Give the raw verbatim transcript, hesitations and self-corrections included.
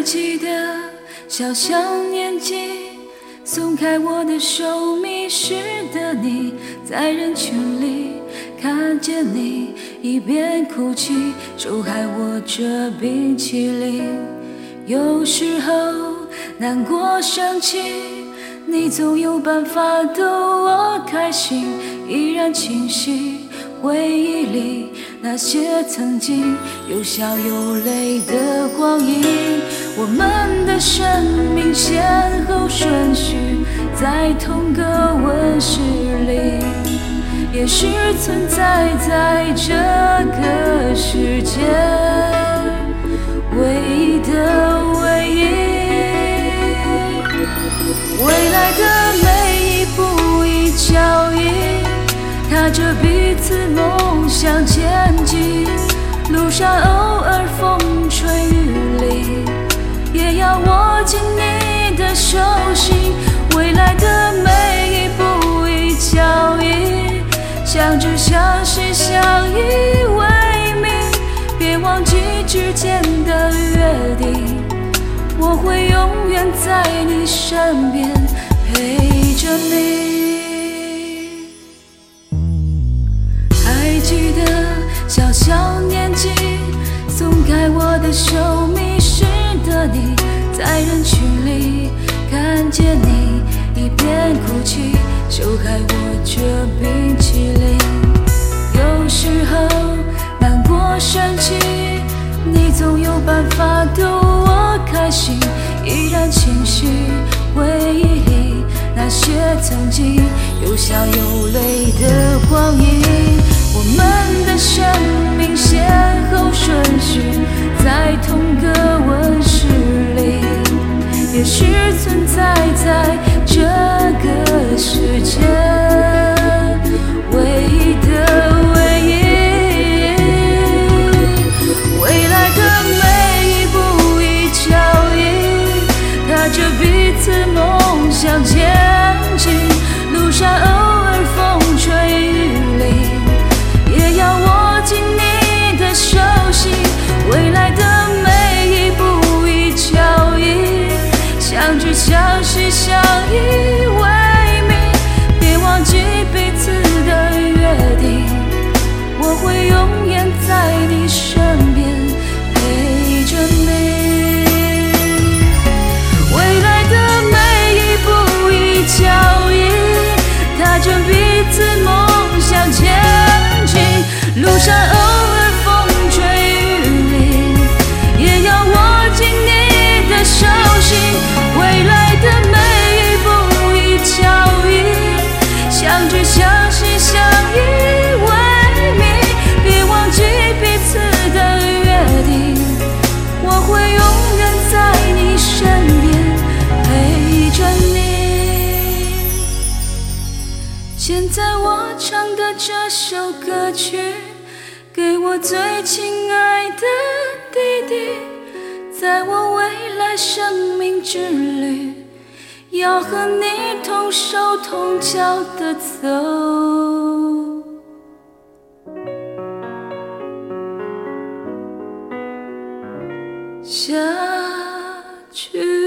记得小小年纪，松开我的手，迷失的你，在人群里看见你一边哭泣，手还握着冰淇淋。有时候难过生气，你总有办法逗我开心，依然清晰回忆里那些曾经有笑有泪的光阴。我们的生命先后顺序在同个温室里，也是存在在这个世界唯一的唯一。未来的每一步一脚印，踏着彼此梦想前进，路上偶尔风吹雨淋，也要握紧你的手心。未来的每一步一脚印，相知相惜相依为命，别忘记之间的约定，我会永远在你身边陪着你。还记得小小年纪，松开我的手，迷失的你，在人群里看见你一边哭泣，手还握着冰淇淋。有时候难过生气，你总有办法逗我开心，依然清晰回忆里那些曾经有笑有泪的光阴。我们的生命先后顺序在同个温室里，也是存在在这个世界唯一的唯一。未来的每一步一脚印，踏着彼此梦想前进，路上偶尔风吹雨淋，也要握紧你的手心。未来的每一步一脚印，相知相惜相依为命，别忘记彼此的约定，我会永远在你身边陪着你。未来的每一步一脚印，踏着彼此梦想前进，路上偶尔风吹雨淋，也要握紧你的手心。未来的每一步一脚印，相知相惜相依为命，别忘记彼此的约定，我会永远在你身边陪着你。现在我唱的这首歌曲，给我最亲爱的弟弟，在我未来生命之旅，要和你同手同脚的走下去。